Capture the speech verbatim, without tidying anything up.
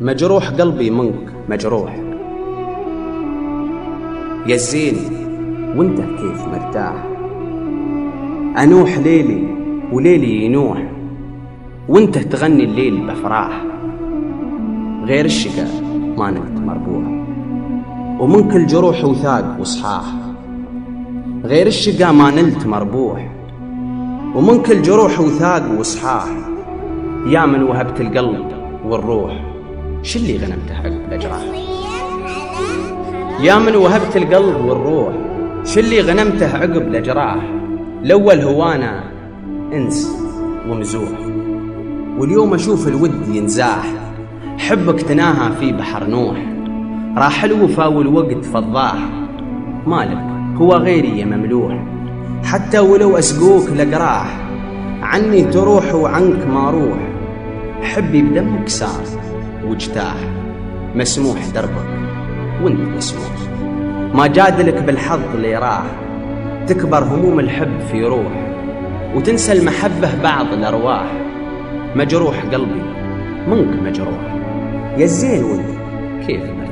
مجروح قلبي منك مجروح، يا الزين وانت كيف مرتاح. أنوح ليلي وليلي ينوح، وانت تغني الليل بفراح. غير الشقا ما نلت مربوح، ومن كل جروح وثاق وصحاح. غير الشقا ما نلت مربوح، ومن كل جروح وثاق وصحاح. يا من وهبت القلب والروح، شلي غنمته عقب الأجراح. يا من وهبت القلب والروح، شلي غنمته عقب الأجراح. الأول هوانا انس ومزوح، واليوم أشوف الود ينزاح. حبك تناهى في بحر نوح، راح الوفا والوقت فضاح. مالك هو غيري يا مملوح، حتى ولو أسقوك لقراح. عني تروح وعنك ما روح، حبي بدمك سار واجتاح. مسموح دربك وانت مسموح، ما جادلك بالحظ اللي راح. تكبر هموم الحب في روح، وتنسى المحبة بعض الأرواح. مجروح قلبي منك مجروح، يا الزين وانت كيف